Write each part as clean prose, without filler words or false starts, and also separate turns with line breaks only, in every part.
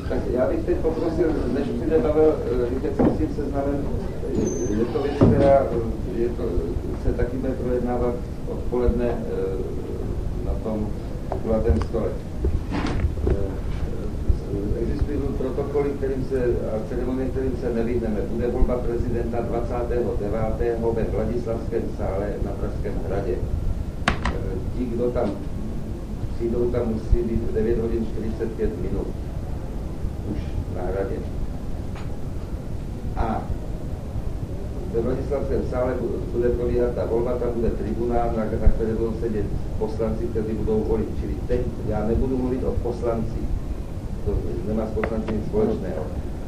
Tak já bych teď poprosil, než přijde Pavel Rychetský s tím seznamem, je to věc, která se taky bude projednávat odpoledne na tom kulatém stole. Existují protokoly, a ceremonie, kterým se nevyhneme. Bude volba prezidenta 29. ve Vladislavském sále na Pražském hradě. Ti, kdo tam přijdou, tam musí být 9 hodin 45 minut. Už na hradě. A ve Vladislavském sále bude probíhat ta volba, tam bude tribunál, na které budou sedět poslanci, kteří budou volit. Čili teď já nebudu mluvit o poslancích, to nemá s poslanci nic společného.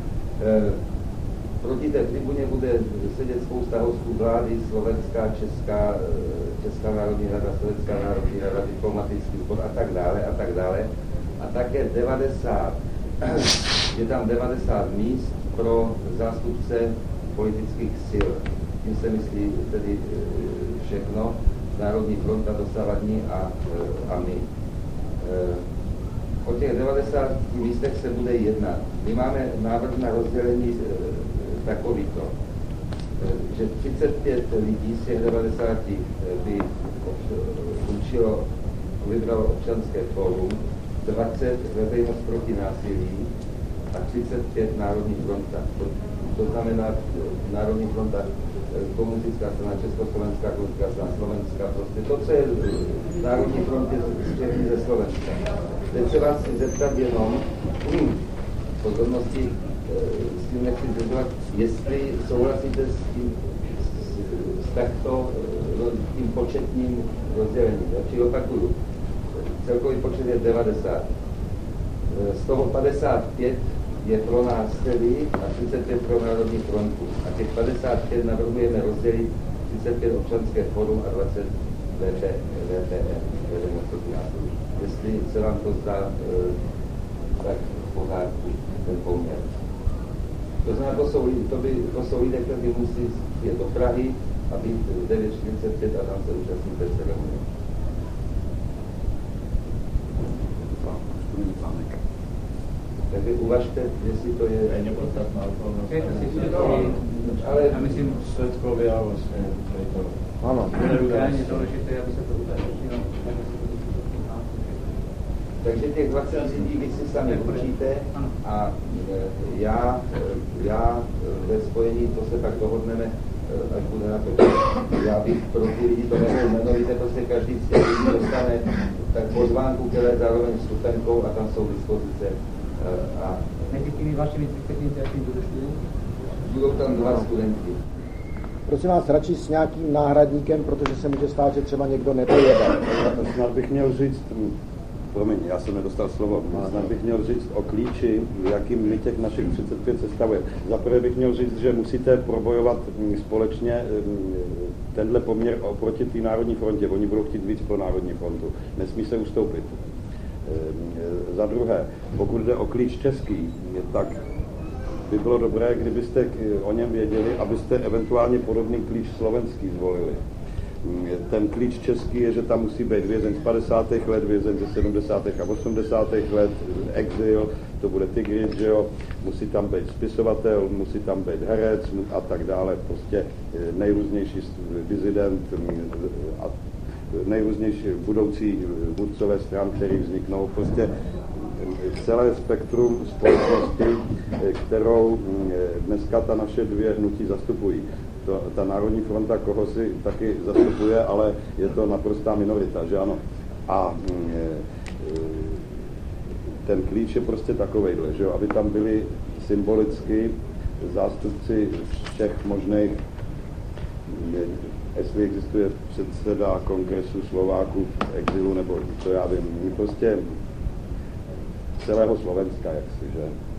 Proti té tribuně bude sedět spousta hostů vlády, Slovenská, Česká národní rada, Slovenská národní rada, diplomatický sbor a tak dále, a tak dále. A také 90, je tam 90 míst pro zástupce politických sil. Tím se myslí tedy všechno, Národní fronta, dosavadní a my. O těch 90 místech se bude jednat. My máme návrh na rozdělení takovýto, že 35 lidí z těch 90 by vybralo občanské fórum, 20 veřejnost proti násilí a 35 Národní fronta. To znamená Národní fronta, komunistická strana, Československá komunistická strana, Slovenská, prostě to, co je Národní frontě z Čechy ze Slovenska. Teď se vás chci zeptat jenom pozornosti, s tím nechci zdržovat, jestli souhlasíte s tím početním rozdělením. Čili opakuju, celkový počet je 90. Z toho 55 je pro nás tedy a 35 pro Národní frontu. A těch 55 navrhujeme rozdělit 35 občanské fórum a 20 VPN, veřejnost proti násilí. Jestli se vám to zdá tak v pořádku, ten poměr. To znamená, to jsou lidé, kteří musí jít do Prahy a být 9:45 a tam se účastní té ceremonie. Takže uvažte, jestli to je...
Je nepodstatná okolnost.
Ale
já myslím, svědkovia vlastně to...
Ano.
Krajně důležité, aby se to utajilo.
Takže těch 20 lidí vy si sami určíte a já ve spojení, to se pak dohodneme, až bude na to. Já bych pro ty lidi to nemohl jmenovitě, prostě každý z těch lidí dostane tak pozvánku, která je zároveň vstupenkou a tam jsou dispozice.
Mezi těmi vašimi 30 jakým budou studenti?
Budou tam 2 studenti.
Prosím vás, radši s nějakým náhradníkem, protože se může stát, že třeba někdo nepojede.
Snad bych měl říct, promiň, já jsem nedostal slovo, snad bych měl říct o klíči, jakým my těch našich 35 sestavuje. Zaprvé bych měl říct, že musíte probojovat společně tenhle poměr oproti té Národní frontě. Oni budou chtít víc pro Národní frontu. Nesmí se ustoupit. Za druhé, pokud jde o klíč český, tak by bylo dobré, kdybyste o něm věděli, abyste eventuálně podobný klíč slovenský zvolili. Ten klíč český je, že tam musí být vězeň z 50. let, vězeň ze 70. a 80. let, exil, to bude Tigris, že jo, musí tam být spisovatel, musí tam být herec a tak dále, prostě nejrůznější dizident a nejrůznější budoucí vůdcové stran, který vzniknou, prostě celé spektrum společnosti, kterou dneska ta naše dvě hnutí zastupují. Ta Národní fronta koho si taky zastupuje, ale je to naprostá minorita, že ano. A ten klíč je prostě takovejhle, že jo, aby tam byli symbolicky zástupci všech možných, jestli existuje předseda kongresu Slováků v exilu, nebo co já vím, prostě celého Slovenska, jaksi, že?